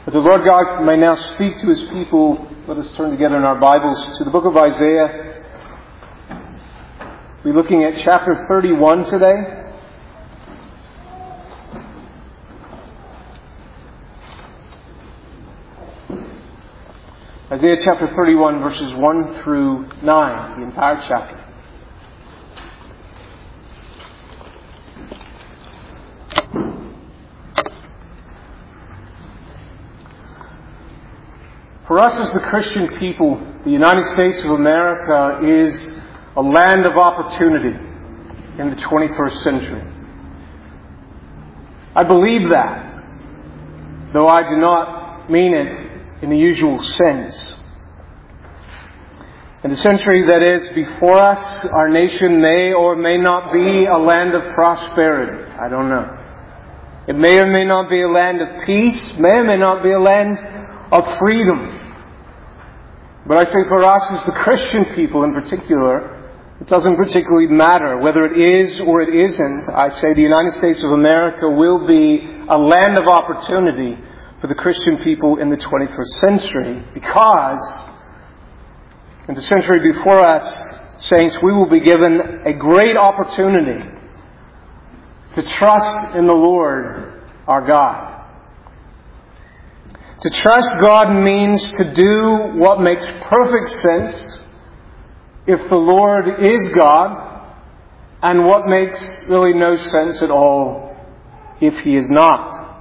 That the Lord God may now speak to His people. Let us turn together in our Bibles to the book of Isaiah. We're looking at chapter 31 today. Isaiah chapter 31 verses 1 through 9, the entire chapter. For us as the Christian people, the United States of America is a land of opportunity in the 21st century. I believe that, though I do not mean it in the usual sense. In the century that is before us, our nation may or may not be a land of prosperity. I don't know. It may or may not be a land of peace, may or may not be a land of freedom. But I say for us as the Christian people in particular, it doesn't particularly matter whether it is or it isn't. I say the United States of America will be a land of opportunity for the Christian people in the 21st century, because in the century before us, saints, we will be given a great opportunity to trust in the Lord our God. To trust God means to do what makes perfect sense if the Lord is God, and what makes really no sense at all if He is not.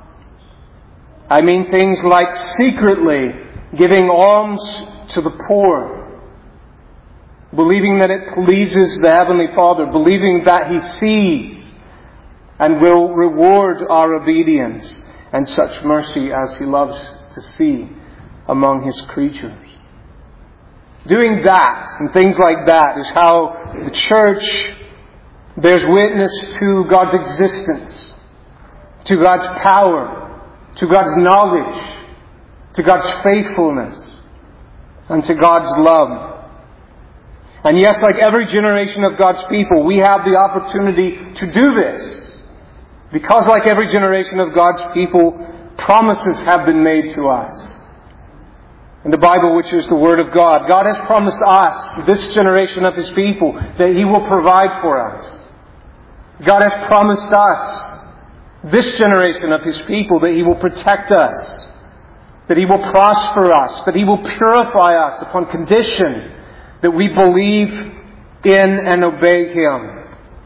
I mean things like secretly giving alms to the poor, believing that it pleases the Heavenly Father, believing that He sees and will reward our obedience and such mercy as He loves to see among His creatures. Doing that and things like that is how the church bears witness to God's existence, to God's power, to God's knowledge, to God's faithfulness, and to God's love. And yes, like every generation of God's people, we have the opportunity to do this. Because like every generation of God's people, promises have been made to us. In the Bible, which is the Word of God, God has promised us, this generation of His people, that He will provide for us. God has promised us, this generation of His people, that He will protect us, that He will prosper us, that He will purify us upon condition that we believe in and obey Him.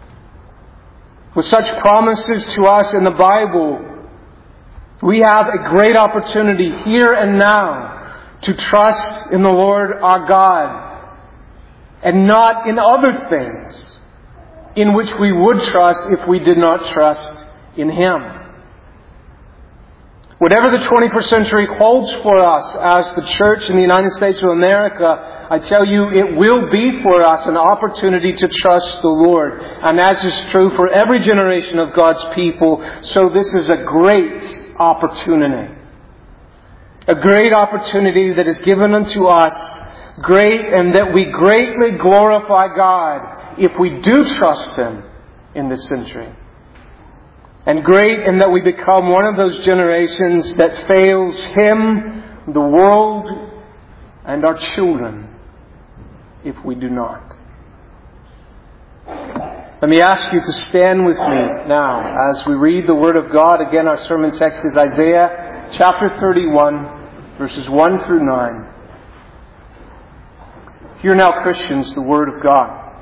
With such promises to us in the Bible, we have a great opportunity here and now to trust in the Lord our God and not in other things in which we would trust if we did not trust in Him. Whatever the 21st century holds for us as the church in the United States of America, I tell you, it will be for us an opportunity to trust the Lord. And as is true for every generation of God's people, so this is a great opportunity. A great opportunity that is given unto us, great, and that we greatly glorify God if we do trust Him in this century. And great in that we become one of those generations that fails Him, the world, and our children if we do not. Let me ask you to stand with me now as we read the Word of God. Again, our sermon text is Isaiah chapter 31, verses 1 through 9. Hear now, Christians, the Word of God.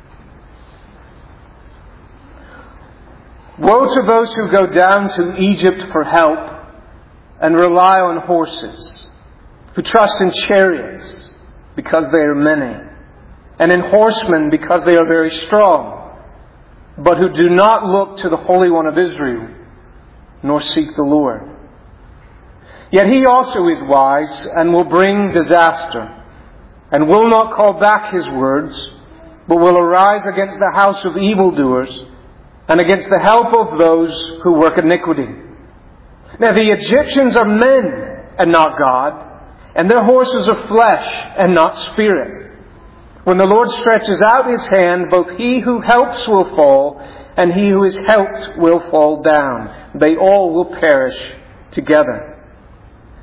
Woe to those who go down to Egypt for help and rely on horses, who trust in chariots because they are many, and in horsemen because they are very strong, but who do not look to the Holy One of Israel, nor seek the Lord. Yet He also is wise and will bring disaster, and will not call back His words, but will arise against the house of evildoers and against the help of those who work iniquity. Now the Egyptians are men and not God, and their horses are flesh and not spirit. When the Lord stretches out His hand, both he who helps will fall, and he who is helped will fall down. They all will perish together.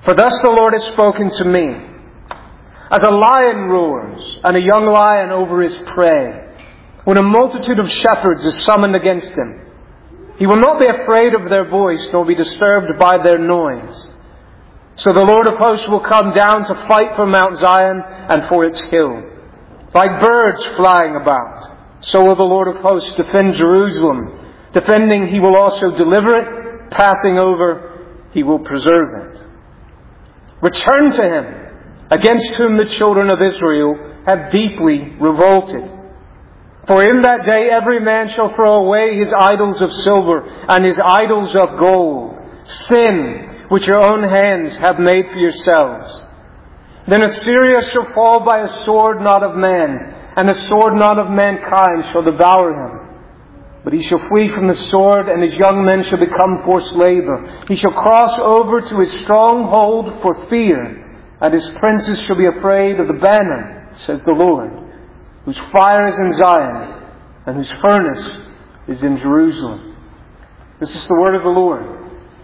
For thus the Lord has spoken to me. As a lion roars, and a young lion over his prey, when a multitude of shepherds is summoned against him, he will not be afraid of their voice, nor be disturbed by their noise. So the Lord of hosts will come down to fight for Mount Zion and for its hill. Like birds flying about, so will the Lord of hosts defend Jerusalem. Defending, he will also deliver it. Passing over, he will preserve it. Return to him, against whom the children of Israel have deeply revolted. For in that day every man shall throw away his idols of silver and his idols of gold, sin which your own hands have made for yourselves. Then Assyria shall fall by a sword not of man, and a sword not of mankind shall devour him. But he shall flee from the sword, and his young men shall become forced labor. He shall cross over to his stronghold for fear, and his princes shall be afraid of the banner, says the Lord, whose fire is in Zion, and whose furnace is in Jerusalem. This is the word of the Lord.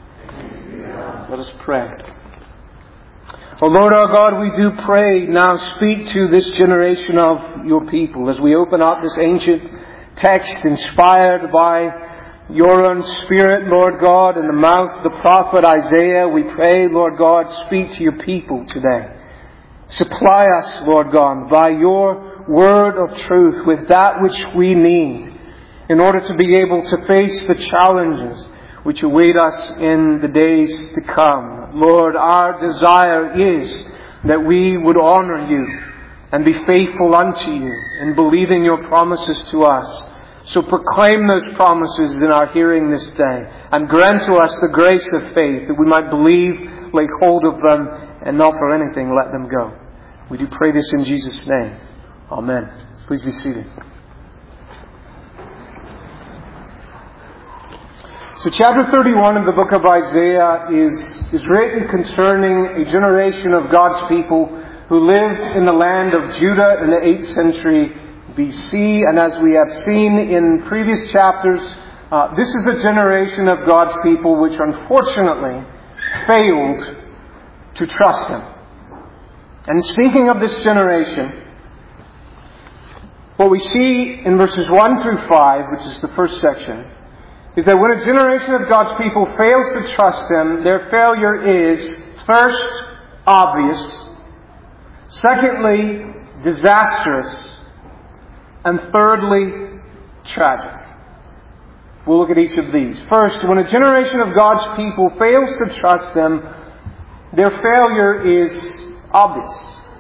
Let us pray. O Lord our God, we do pray now, speak to this generation of your people as we open up this ancient text inspired by your own Spirit, Lord God, in the mouth of the prophet Isaiah. We pray, Lord God, speak to your people today. Supply us, Lord God, by your word of truth with that which we need in order to be able to face the challenges which await us in the days to come. Lord, our desire is that we would honor you and be faithful unto you in believing your promises to us. So proclaim those promises in our hearing this day, and grant to us the grace of faith that we might believe, lay hold of them, and not for anything let them go. We do pray this in Jesus' name. Amen. Please be seated. So chapter 31 of the book of Isaiah is written concerning a generation of God's people who lived in the land of Judah in the 8th century BC. And as we have seen in previous chapters, this is a generation of God's people which unfortunately failed to trust Him. And speaking of this generation, what we see in verses 1 through 5, which is the first section, is that when a generation of God's people fails to trust Him, their failure is, first, obvious, secondly, disastrous, and thirdly, tragic. We'll look at each of these. First, when a generation of God's people fails to trust Him, their failure is obvious.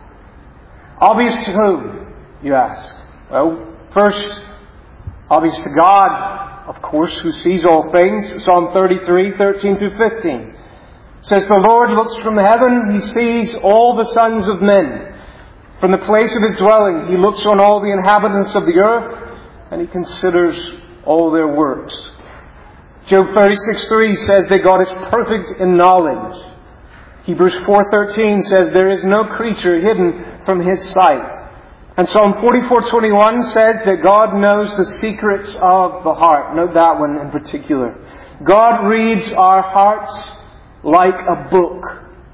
Obvious to whom, you ask? Well, first, obvious to God, of course, who sees all things. Psalm 33, 13 through 15 says, "The Lord looks from heaven, He sees all the sons of men. From the place of His dwelling, He looks on all the inhabitants of the earth, and He considers all their works." Job 36:3 says that God is perfect in knowledge. Hebrews 4:13 says there is no creature hidden from His sight. And Psalm 44:21 says that God knows the secrets of the heart. Note that one in particular. God reads our hearts like a book.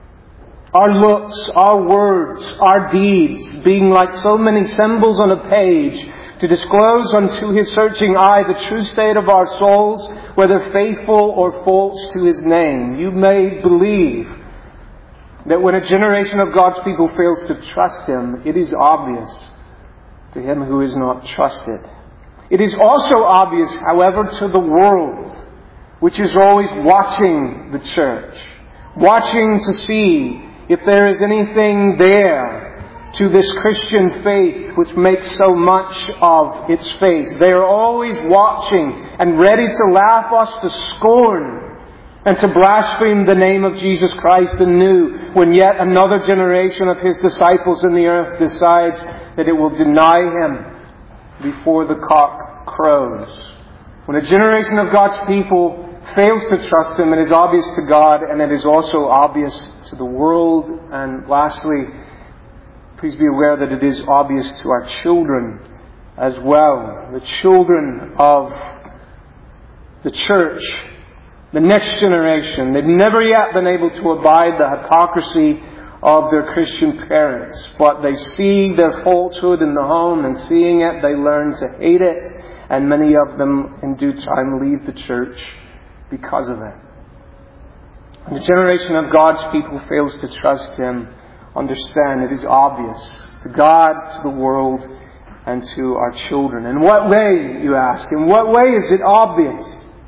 Our looks, our words, our deeds being like so many symbols on a page to disclose unto His searching eye the true state of our souls, whether faithful or false to His name. You may believe that when a generation of God's people fails to trust Him, it is obvious to him who is not trusted. It is also obvious, however, to the world, which is always watching the church, watching to see if there is anything there to this Christian faith which makes so much of its faith. They are always watching and ready to laugh us to scorn and to blaspheme the name of Jesus Christ anew when yet another generation of His disciples in the earth decides that it will deny Him before the cock crows. When a generation of God's people fails to trust Him, it is obvious to God, and it is also obvious to the world. And lastly, please be aware that it is obvious to our children as well. The children of the church the next generation. They've never yet been able to abide the hypocrisy of their Christian parents, but they see their falsehood in the home, and seeing it, they learn to hate it, and many of them in due time leave the church because of it. And the generation of God's people fails to trust Him. Understand, it is obvious to God, to the world, and to our children. In what way, you ask? In what way is it obvious?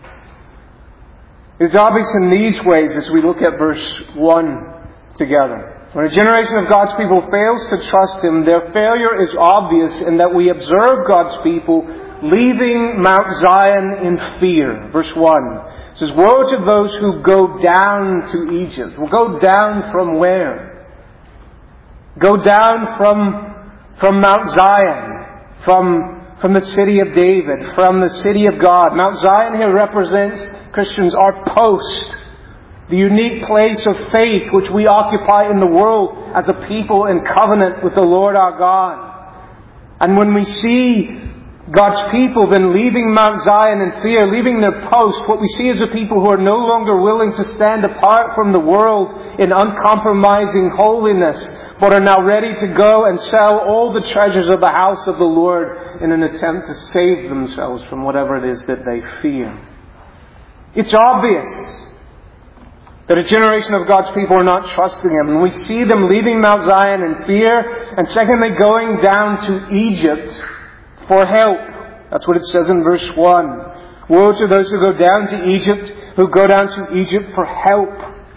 It's obvious in these ways as we look at verse 1 together. When a generation of God's people fails to trust Him, their failure is obvious in that we observe God's people leaving Mount Zion in fear. Verse 1 says, "Woe to those who go down to Egypt." Well, go down from where? Go down from Mount Zion, from the city of David, from the city of God. Mount Zion here represents, Christians, our post, the unique place of faith which we occupy in the world as a people in covenant with the Lord our God. And when we see God's people then leaving Mount Zion in fear, leaving their post, what we see is a people who are no longer willing to stand apart from the world in uncompromising holiness, but are now ready to go and sell all the treasures of the house of the Lord in an attempt to save themselves from whatever it is that they fear. It's obvious that a generation of God's people are not trusting Him. And we see them leaving Mount Zion in fear, and secondly, going down to Egypt for help. That's what it says in verse 1. Woe to those who go down to Egypt for help.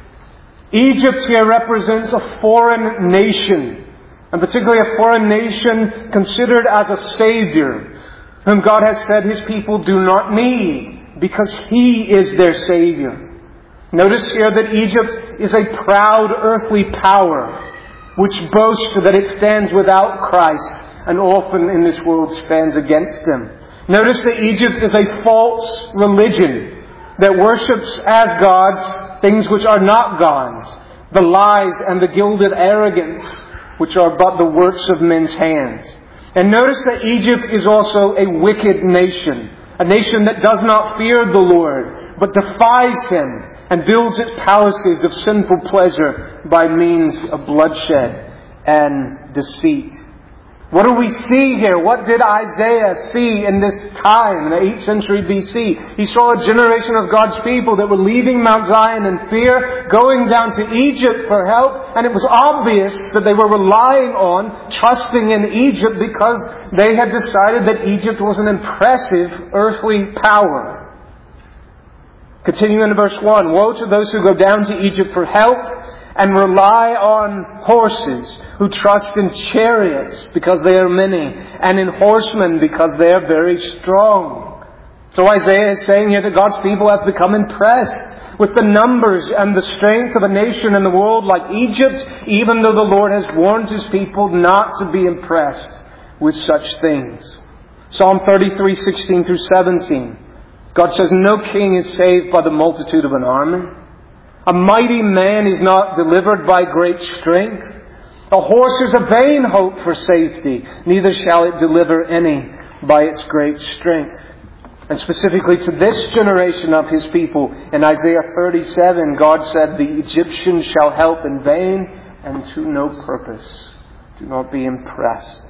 Egypt here represents a foreign nation, and particularly a foreign nation considered as a savior, whom God has said His people do not need, because He is their savior. Notice here that Egypt is a proud earthly power, which boasts that it stands without Christ, and often in this world stands against Him. Notice that Egypt is a false religion that worships as gods things which are not gods, the lies and the gilded arrogance which are but the works of men's hands. And notice that Egypt is also a wicked nation, a nation that does not fear the Lord, but defies Him and builds its palaces of sinful pleasure by means of bloodshed and deceit. What do we see here? What did Isaiah see in this time, in the 8th century BC? He saw a generation of God's people that were leaving Mount Zion in fear, going down to Egypt for help, and it was obvious that they were relying on, trusting in Egypt because they had decided that Egypt was an impressive earthly power. Continuing in verse 1, woe to those who go down to Egypt for help and rely on horses, who trust in chariots because they are many, and in horsemen because they are very strong. So Isaiah is saying here that God's people have become impressed with the numbers and the strength of a nation in the world like Egypt, even though the Lord has warned His people not to be impressed with such things. Psalm 33:16 through 17. God says, "No king is saved by the multitude of an army. A mighty man is not delivered by great strength. A horse is a vain hope for safety, neither shall it deliver any by its great strength." And specifically to this generation of His people, in Isaiah 37, God said, "The Egyptians shall help in vain and to no purpose. Do not be impressed."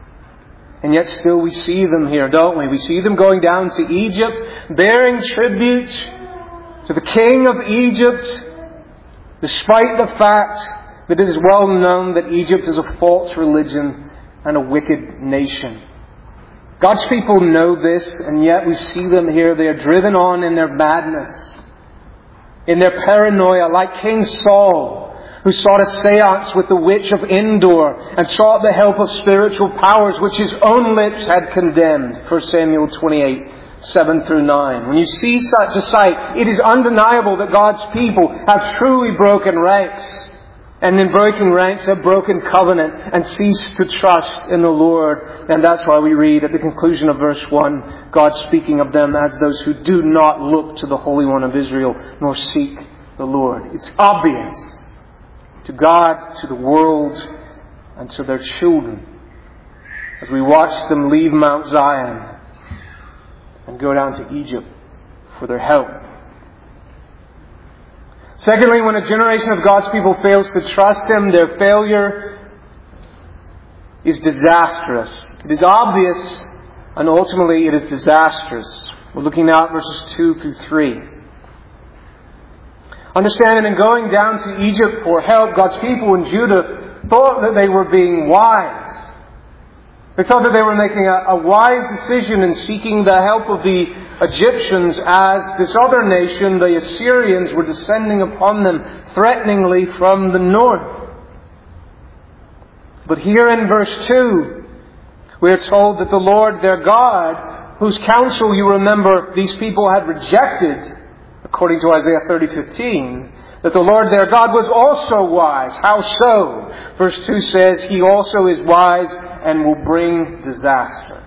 And yet still we see them here, don't we? We see them going down to Egypt, bearing tribute to the king of Egypt, despite the fact that it is well known that Egypt is a false religion and a wicked nation. God's people know this, and yet we see them here. They are driven on in their madness, in their paranoia, like King Saul, who sought a seance with the witch of Endor and sought the help of spiritual powers which his own lips had condemned. 1 Samuel 28:7 through 9. When you see such a sight, it is undeniable that God's people have truly broken ranks. And in breaking ranks have broken covenant and ceased to trust in the Lord. And that's why we read at the conclusion of verse 1, God speaking of them as those who do not look to the Holy One of Israel, nor seek the Lord. It's obvious to God, to the world, and to their children, as we watch them leave Mount Zion and go down to Egypt for their help. Secondly, when a generation of God's people fails to trust Him, their failure is disastrous. It is obvious, and ultimately it is disastrous. We're looking now at verses 2 through 3. Understand that in going down to Egypt for help, God's people in Judah thought that they were being wise. They thought that they were making a wise decision in seeking the help of the Egyptians as this other nation, the Assyrians, were descending upon them threateningly from the north. But here in verse 2, we are told that the Lord their God, whose counsel you remember these people had rejected, according to Isaiah 30:15, that the Lord their God was also wise. How so? Verse 2 says, He also is wise and will bring disaster.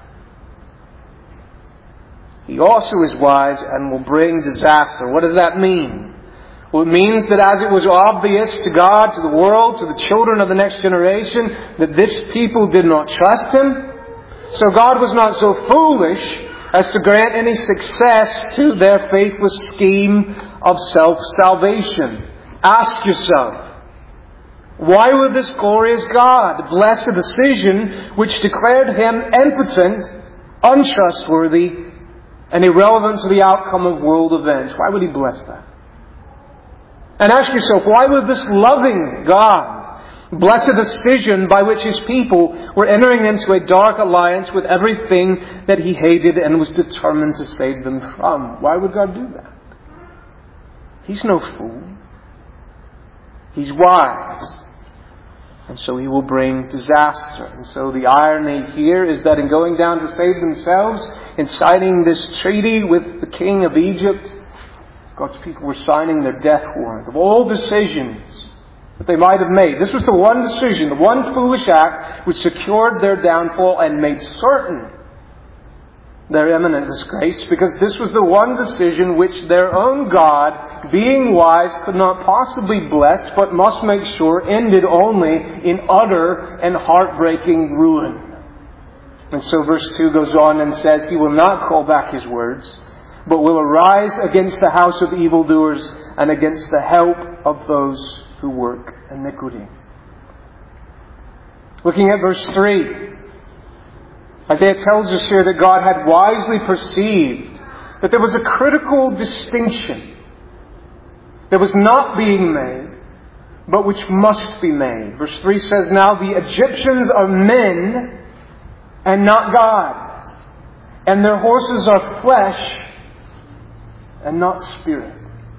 He also is wise and will bring disaster. What does that mean? Well, it means that as it was obvious to God, to the world, to the children of the next generation, that this people did not trust Him, so God was not so foolish as to grant any success to their faithless scheme of self-salvation. Ask yourself, why would this glorious God bless a decision which declared Him impotent, untrustworthy, and irrelevant to the outcome of world events? Why would He bless that? And ask yourself, why would this loving God bless a decision by which His people were entering into a dark alliance with everything that He hated and was determined to save them from? Why would God do that? He's no fool. He's wise. And so He will bring disaster. And so the irony here is that in going down to save themselves, in signing this treaty with the king of Egypt, God's people were signing their death warrant. Of all decisions that they might have made, this was the one decision, the one foolish act which secured their downfall and made certain their imminent disgrace, because this was the one decision which their own God, being wise, could not possibly bless, but must make sure ended only in utter and heartbreaking ruin. And so verse 2 goes on and says, He will not call back His words, but will arise against the house of evildoers and against the help of those who work iniquity. Looking at verse 3, Isaiah tells us here that God had wisely perceived that there was a critical distinction that was not being made, but which must be made. Verse 3 says, Now the Egyptians are men and not God, and their horses are flesh and not spirit.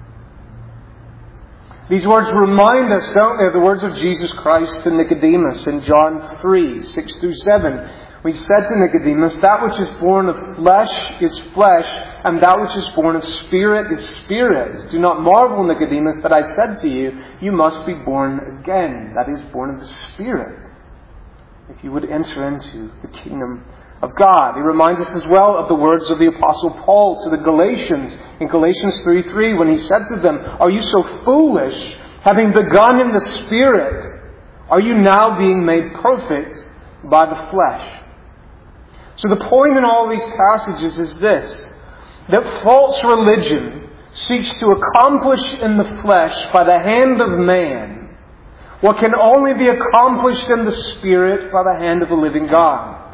These words remind us, don't they, of the words of Jesus Christ to Nicodemus in John 3, 6 through 7. He said to Nicodemus, That which is born of flesh is flesh, and that which is born of spirit is spirit. Do not marvel, Nicodemus, that I said to you, You must be born again. That is, born of the Spirit, if you would enter into the kingdom of God. He reminds us as well of the words of the Apostle Paul to the Galatians in Galatians 3:3, when he said to them, Are you so foolish, having begun in the Spirit, are you now being made perfect by the flesh? So the point in all these passages is this, that false religion seeks to accomplish in the flesh by the hand of man what can only be accomplished in the Spirit by the hand of the living God.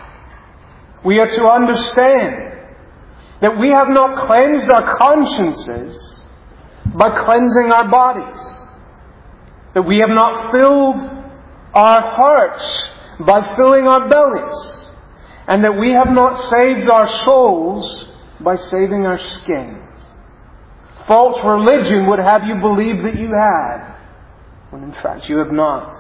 We are to understand that we have not cleansed our consciences by cleansing our bodies, that we have not filled our hearts by filling our bellies, and that we have not saved our souls by saving our skins. False religion would have you believe that you have, when in fact you have not.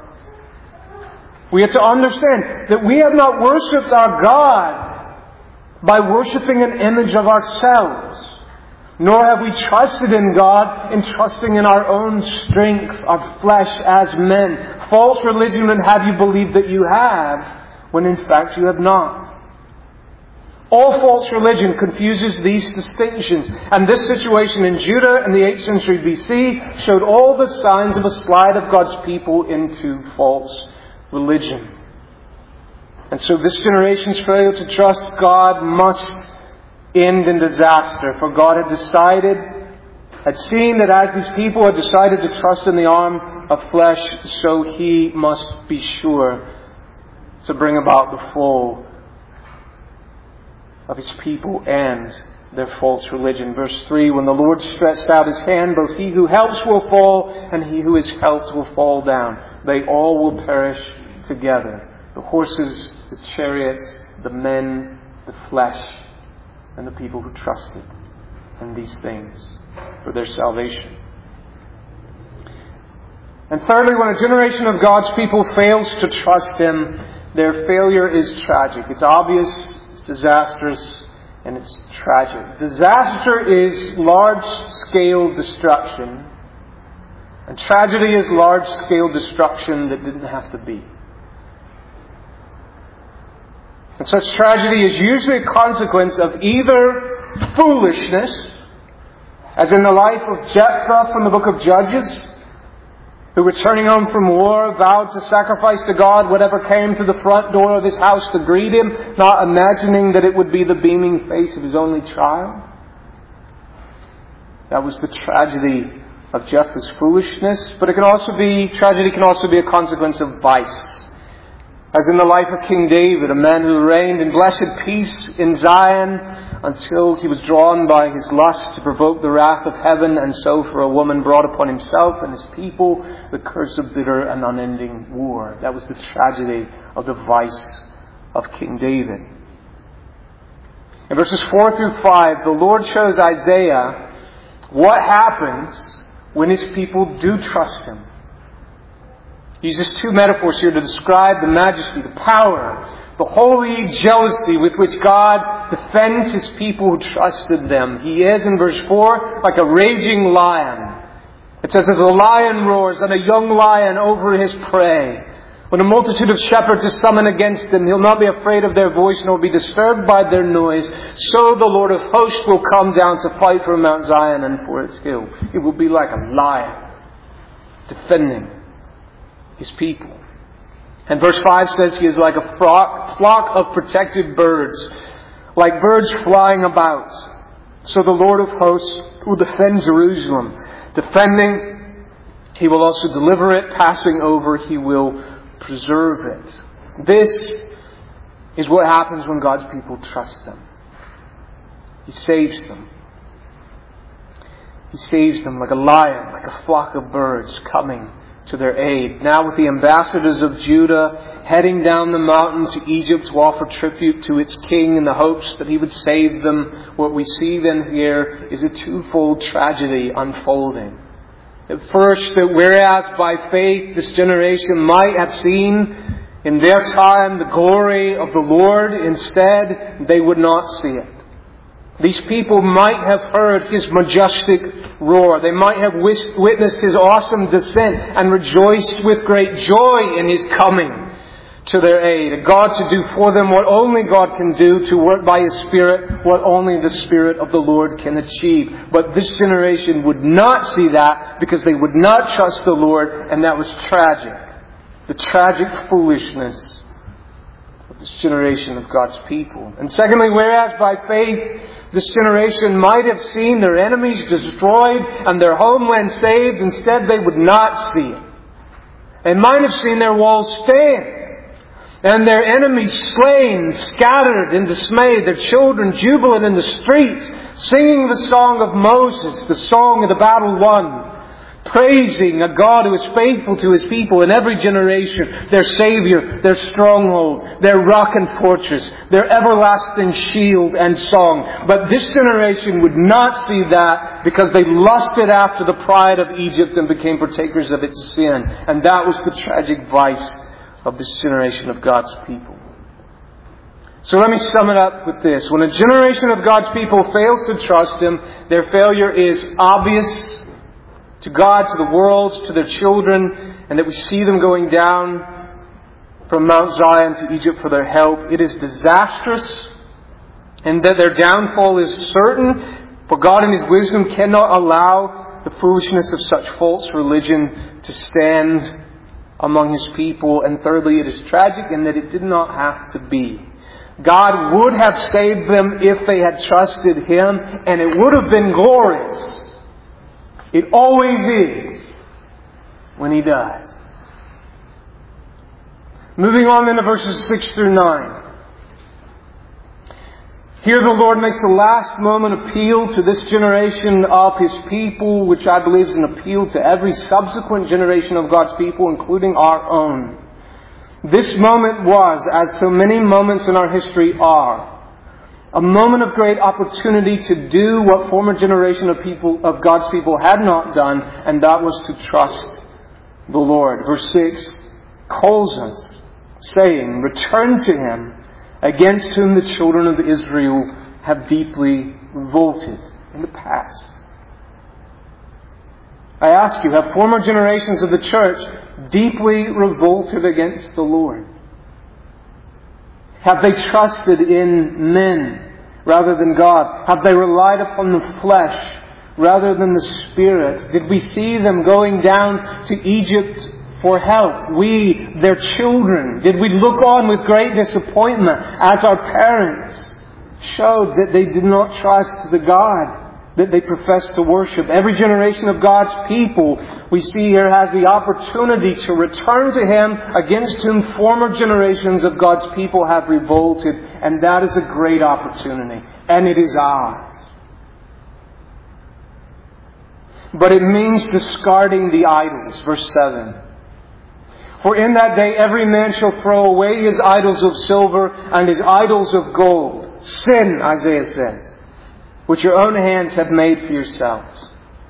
We have to understand that we have not worshipped our God by worshipping an image of ourselves, nor have we trusted in God in trusting in our own strength, our flesh as men. False religion would have you believe that you have, when in fact you have not. All false religion confuses these distinctions. And this situation in Judah in the 8th century BC showed all the signs of a slide of God's people into false religion. And so this generation's failure to trust God must end in disaster. For God had decided had seen that as these people had decided to trust in the arm of flesh, so He must be sure to bring about the fall of His people and their false religion. Verse 3, when the Lord stretched out His hand, both he who helps will fall, and he who is helped will fall down. They all will perish together. The horses, the chariots, the men, the flesh, and the people who trusted in these things for their salvation. And thirdly, when a generation of God's people fails to trust Him, their failure is tragic. It's obvious, it's disastrous, and it's tragic. Disaster is large-scale destruction, and tragedy is large-scale destruction that didn't have to be. And such tragedy is usually a consequence of either foolishness, as in the life of Jephthah from the book of Judges, who, returning home from war, vowed to sacrifice to God whatever came to the front door of his house to greet him, not imagining that it would be the beaming face of his only child. That was the tragedy of Jephthah's foolishness. But tragedy can also be a consequence of vice. As in the life of King David, a man who reigned in blessed peace in Zion until he was drawn by his lust to provoke the wrath of heaven, and so for a woman brought upon himself and his people the curse of bitter and unending war. That was the tragedy of the vice of King David. In verses 4 through 5, the Lord shows Isaiah what happens when His people do trust Him. He uses two metaphors here to describe the majesty, the power, the holy jealousy with which God defends His people who trusted them. He is, in verse 4, like a raging lion. It says, as a lion roars and a young lion over his prey. When a multitude of shepherds is summoned against him, He'll not be afraid of their voice, nor be disturbed by their noise. So the Lord of hosts will come down to fight for Mount Zion and for its hill. It will be like a lion defending His people. And verse 5 says He is like a flock of protected birds, like birds flying about. So the Lord of hosts will defend Jerusalem. Defending, He will also deliver it. Passing over, He will preserve it. This is what happens when God's people trust Him. He saves them. He saves them like a lion, like a flock of birds coming to their aid. Now with the ambassadors of Judah heading down the mountain to Egypt to offer tribute to its king in the hopes that he would save them, what we see then here is a twofold tragedy unfolding. At first, that whereas by faith this generation might have seen in their time the glory of the Lord, instead they would not see it. These people might have heard His majestic roar. They might have witnessed His awesome descent and rejoiced with great joy in His coming to their aid. A God to do for them what only God can do, to work by His Spirit what only the Spirit of the Lord can achieve. But this generation would not see that because they would not trust the Lord, and that was tragic. The tragic foolishness of this generation of God's people. And secondly, whereas by faith this generation might have seen their enemies destroyed and their homeland saved, instead they would not see it. They might have seen their walls stand and their enemies slain, scattered in dismay, their children jubilant in the streets, singing the song of Moses, the song of the battle won, praising a God who is faithful to His people in every generation, their Savior, their stronghold, their rock and fortress, their everlasting shield and song. But this generation would not see that because they lusted after the pride of Egypt and became partakers of its sin. And that was the tragic vice of this generation of God's people. So let me sum it up with this. When a generation of God's people fails to trust Him, their failure is obvious to God, to the world, to their children, and that we see them going down from Mount Zion to Egypt for their help. It is disastrous, and that their downfall is certain, for God in His wisdom cannot allow the foolishness of such false religion to stand among His people. And thirdly, it is tragic in that it did not have to be. God would have saved them if they had trusted Him, and it would have been glorious. It always is when He does. Moving on then to verses 6 through 9. Here the Lord makes a last moment appeal to this generation of His people, which I believe is an appeal to every subsequent generation of God's people, including our own. This moment was, as so many moments in our history are, a moment of great opportunity to do what former generation of God's people had not done, and that was to trust the Lord. Verse 6 calls us, saying, "Return to Him, against whom the children of Israel have deeply revolted in the past." I ask you, have former generations of the church deeply revolted against the Lord? Have they trusted in men rather than God? Have they relied upon the flesh rather than the Spirit? Did we see them going down to Egypt for help? We, their children, did we look on with great disappointment as our parents showed that they did not trust the God that they professed to worship? Every generation of God's people, we see here, has the opportunity to return to Him against whom former generations of God's people have revolted. And that is a great opportunity. And it is ours. But it means discarding the idols. Verse 7. "For in that day every man shall throw away his idols of silver and his idols of gold." Sin, Isaiah says, "which your own hands have made for yourselves."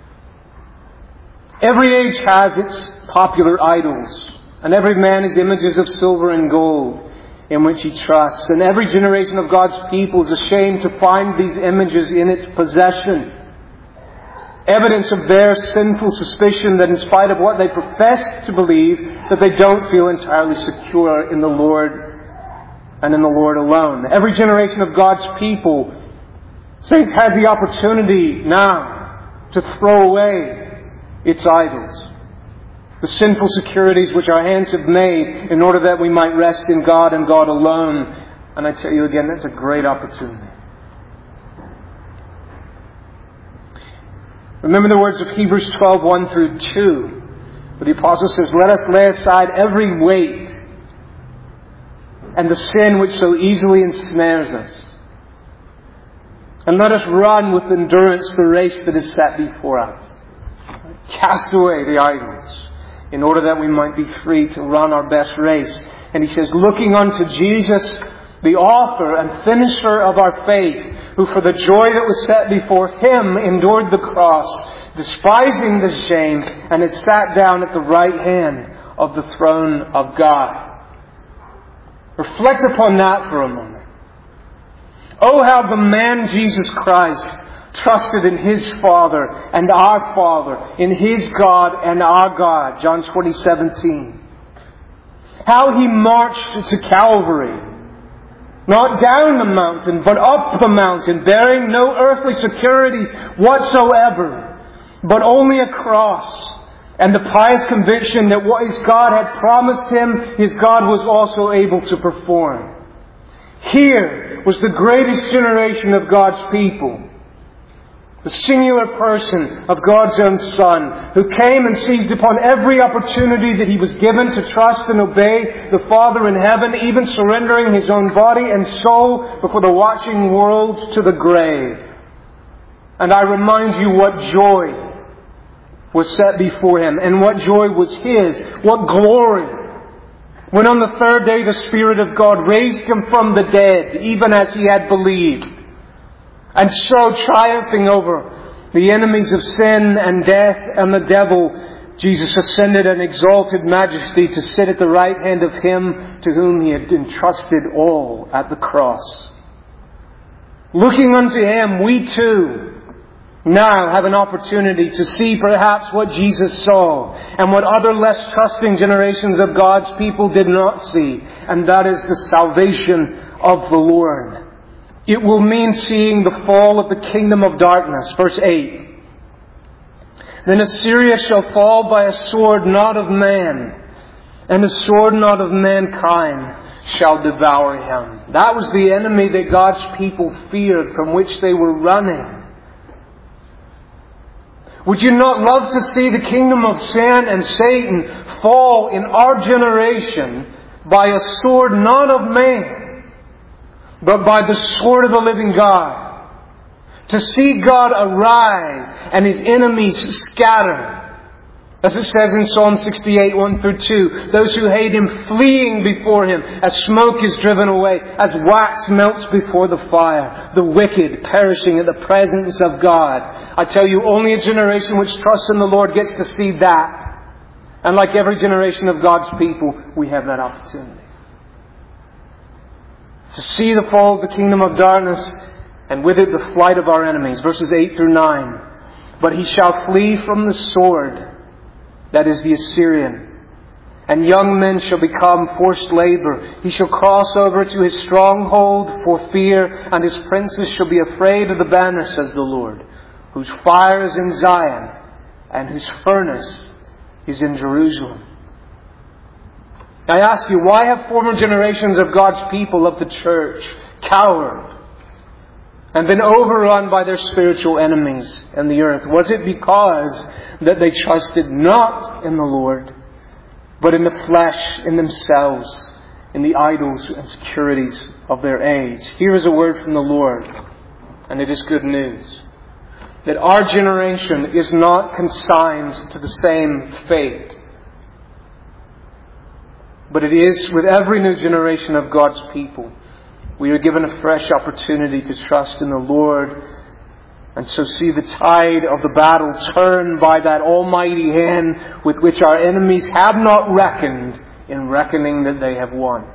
Every age has its popular idols, and every man has images of silver and gold in which he trusts. And every generation of God's people is ashamed to find these images in its possession. Evidence of their sinful suspicion that in spite of what they profess to believe, that they don't feel entirely secure in the Lord and in the Lord alone. Every generation of God's people, saints, has the opportunity now to throw away its idols, the sinful securities which our hands have made in order that we might rest in God and God alone. And I tell you again, that's a great opportunity. Remember the words of Hebrews 12, 1 through 2, where the Apostle says, "Let us lay aside every weight and the sin which so easily ensnares us. And let us run with endurance the race that is set before us." Cast away the idols in order that we might be free to run our best race. And he says, "Looking unto Jesus, the author and finisher of our faith, who for the joy that was set before Him endured the cross, despising the shame, and has sat down at the right hand of the throne of God." Reflect upon that for a moment. Oh, how the man Jesus Christ trusted in His Father and our Father, in His God and our God. John 20:17. How He marched to Calvary, not down the mountain, but up the mountain, bearing no earthly securities whatsoever, but only a cross and the pious conviction that what His God had promised Him, His God was also able to perform. Here was the greatest generation of God's people, the singular person of God's own Son, who came and seized upon every opportunity that He was given to trust and obey the Father in heaven, even surrendering His own body and soul before the watching world to the grave. And I remind you what joy was set before Him, and what joy was His, what glory, when on the third day the Spirit of God raised Him from the dead, even as He had believed. And so, triumphing over the enemies of sin and death and the devil, Jesus ascended in exalted majesty to sit at the right hand of Him to whom He had entrusted all at the cross. Looking unto Him, we too now have an opportunity to see perhaps what Jesus saw and what other less trusting generations of God's people did not see, and that is the salvation of the Lord. It will mean seeing the fall of the kingdom of darkness. Verse 8. "Then Assyria shall fall by a sword not of man, and a sword not of mankind shall devour him." That was the enemy that God's people feared, from which they were running. Would you not love to see the kingdom of sin and Satan fall in our generation by a sword not of man, but by the sword of the living God? To see God arise and His enemies scatter. As it says in Psalm 68, 1-2, those who hate Him fleeing before Him as smoke is driven away, as wax melts before the fire, the wicked perishing at the presence of God. I tell you, only a generation which trusts in the Lord gets to see that. And like every generation of God's people, we have that opportunity. To see the fall of the kingdom of darkness, and with it the flight of our enemies. Verses 8-9. But he shall flee from the sword, that is the Assyrian. And young men shall become forced labor. He shall cross over to his stronghold for fear, and his princes shall be afraid of the banner, says the Lord, whose fire is in Zion, and whose furnace is in Jerusalem. I ask you, why have former generations of God's people of the church cowered and been overrun by their spiritual enemies in the earth? Was it because that they trusted not in the Lord, but in the flesh, in themselves, in the idols and securities of their age? Here is a word from the Lord, and it is good news. That our generation is not consigned to the same fate. But it is with every new generation of God's people. We are given a fresh opportunity to trust in the Lord, and so see the tide of the battle turn by that almighty hand with which our enemies have not reckoned in reckoning that they have won.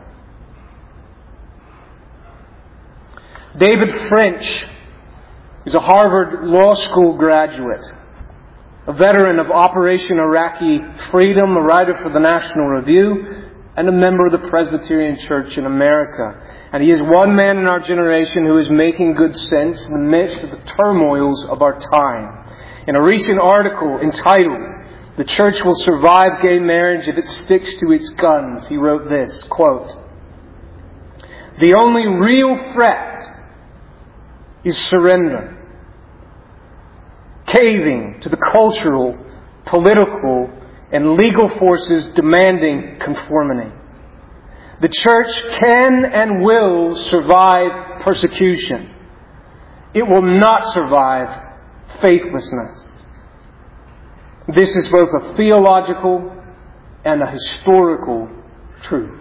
David French is a Harvard Law School graduate, a veteran of Operation Iraqi Freedom, a writer for the National Review, and a member of the Presbyterian Church in America. And he is one man in our generation who is making good sense in the midst of the turmoils of our time. In a recent article entitled, "The Church Will Survive Gay Marriage If It Sticks to Its Guns," he wrote this, quote, "The only real threat is surrender. Caving to the cultural, political, and legal forces demanding conformity. The church can and will survive persecution. It will not survive faithlessness. This is both a theological and a historical truth."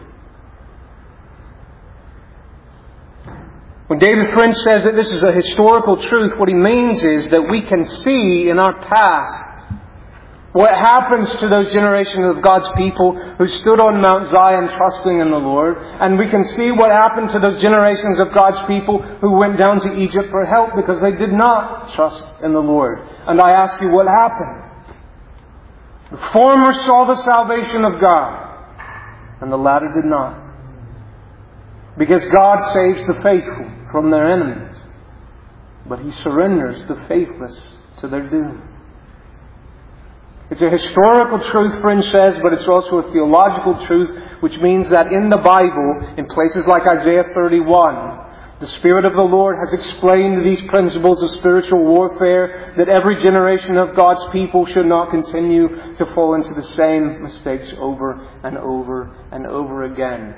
When David French says that this is a historical truth, what he means is that we can see in our past what happens to those generations of God's people who stood on Mount Zion trusting in the Lord. And we can see what happened to those generations of God's people who went down to Egypt for help because they did not trust in the Lord. And I ask you, what happened? The former saw the salvation of God, and the latter did not. Because God saves the faithful from their enemies, but He surrenders the faithless to their doom. It's a historical truth, French says, but it's also a theological truth, which means that in the Bible, in places like Isaiah 31, the Spirit of the Lord has explained these principles of spiritual warfare, that every generation of God's people should not continue to fall into the same mistakes over and over and over again.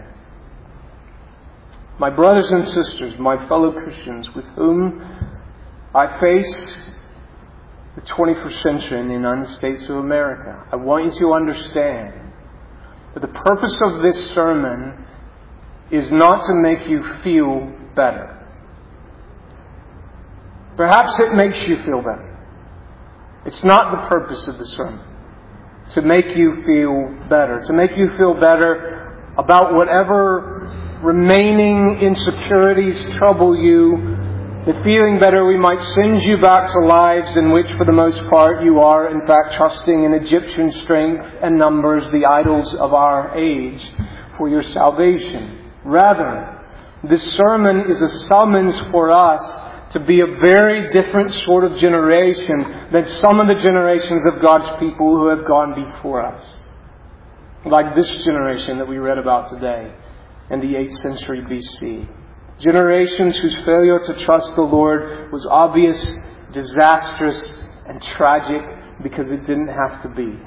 My brothers and sisters, my fellow Christians with whom I face the 21st century in the United States of America, I want you to understand that the purpose of this sermon is not to make you feel better. Perhaps it makes you feel better. It's not the purpose of the sermon to make you feel better, to make you feel better about whatever remaining insecurities trouble you. The feeling better we might send you back to lives in which for the most part you are in fact trusting in Egyptian strength and numbers, the idols of our age, for your salvation. Rather, this sermon is a summons for us to be a very different sort of generation than some of the generations of God's people who have gone before us. Like this generation that we read about today in the 8th century BC. Generations whose failure to trust the Lord was obvious, disastrous, and tragic, because it didn't have to be.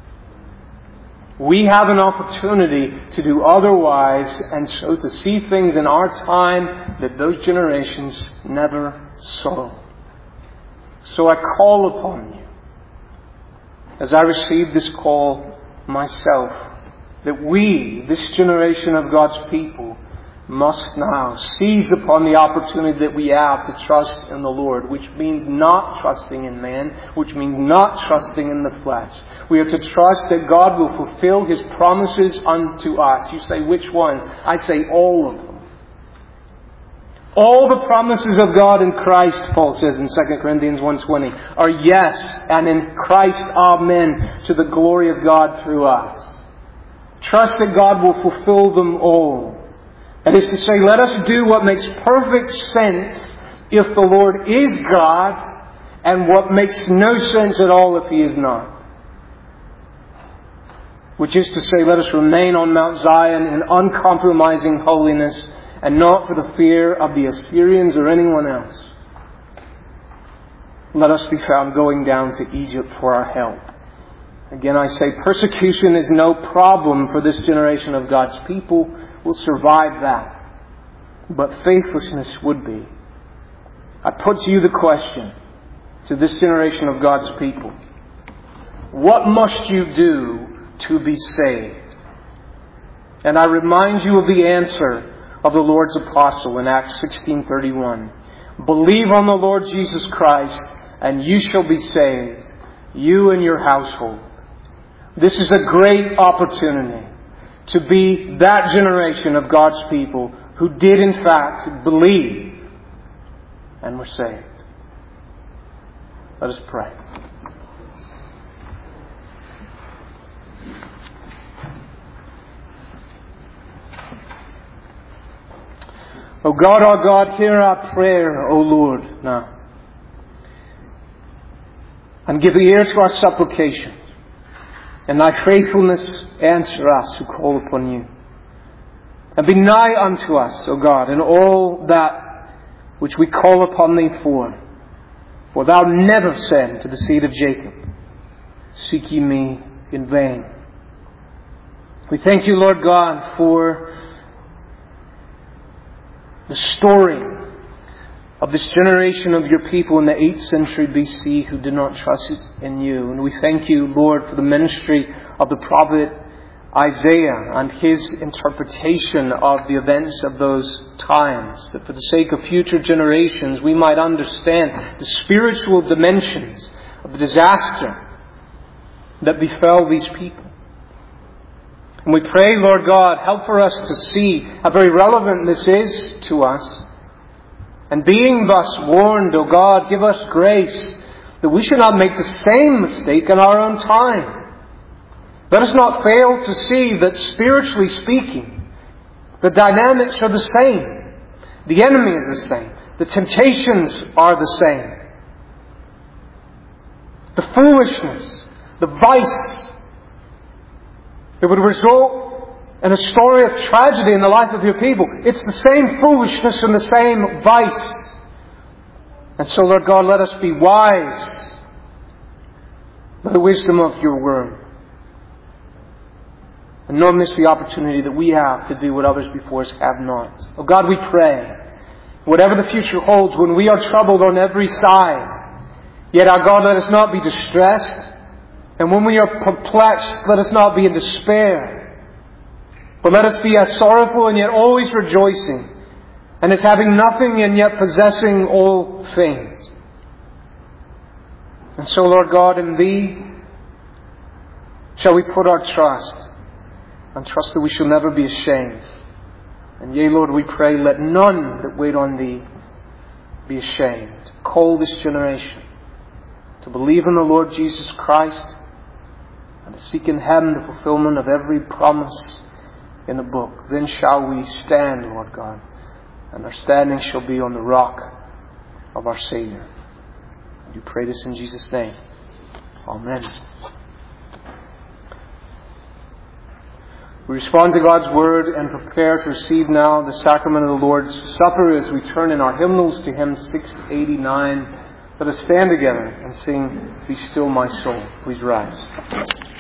We have an opportunity to do otherwise, and so to see things in our time that those generations never saw. So I call upon you, as I receive this call myself, that we, this generation of God's people, must now seize upon the opportunity that we have to trust in the Lord, which means not trusting in man, which means not trusting in the flesh. We are to trust that God will fulfill His promises unto us. You say, which one? I say all of them. All the promises of God in Christ, Paul says in 2 Corinthians 1:20, are yes, and in Christ, amen, to the glory of God through us. Trust that God will fulfill them all. That is to say, let us do what makes perfect sense if the Lord is God, and what makes no sense at all if He is not. Which is to say, let us remain on Mount Zion in uncompromising holiness, and not for the fear of the Assyrians or anyone else. Let us be found going down to Egypt for our help. Again, I say persecution is no problem for this generation of God's people. We'll survive that. But faithlessness would be. I put to you the question, to this generation of God's people. What must you do to be saved? And I remind you of the answer of the Lord's apostle in Acts 16:31. Believe on the Lord Jesus Christ, and you shall be saved, you and your household. This is a great opportunity to be that generation of God's people who did in fact believe and were saved. Let us pray. O God, our God, hear our prayer, O Lord, now. And give ear to our supplications. And Thy faithfulness answer us who call upon You. And be nigh unto us, O God, in all that which we call upon Thee for. For Thou never said to the seed of Jacob, seek ye me in vain. We thank You, Lord God, for the story of this generation of Your people in the 8th century BC who did not trust in You. And we thank You, Lord, for the ministry of the prophet Isaiah and his interpretation of the events of those times, that for the sake of future generations we might understand the spiritual dimensions of the disaster that befell these people. And we pray, Lord God, help for us to see how very relevant this is to us. And being thus warned, O God, give us grace that we should not make the same mistake in our own time. Let us not fail to see that spiritually speaking, the dynamics are the same. The enemy is the same. The temptations are the same. The foolishness, the vice that would result in a story of tragedy in the life of Your people. It's the same foolishness and the same vice. And so, Lord God, let us be wise by the wisdom of Your word. And not miss the opportunity that we have to do what others before us have not. Oh God, we pray, whatever the future holds, when we are troubled on every side, yet our God, let us not be distressed. And when we are perplexed, let us not be in despair. But let us be as sorrowful and yet always rejoicing, and as having nothing and yet possessing all things. And so, Lord God, in Thee shall we put our trust, and trust that we shall never be ashamed. And yea, Lord, we pray, let none that wait on Thee be ashamed. Call this generation to believe in the Lord Jesus Christ and to seek in Him the fulfillment of every promise in the book. Then shall we stand, Lord God, and our standing shall be on the rock of our Savior. We pray this in Jesus' name. Amen. We respond to God's Word and prepare to receive now the sacrament of the Lord's Supper as we turn in our hymnals to hymn 689, Let us stand together and sing, Be Still My Soul. Please rise.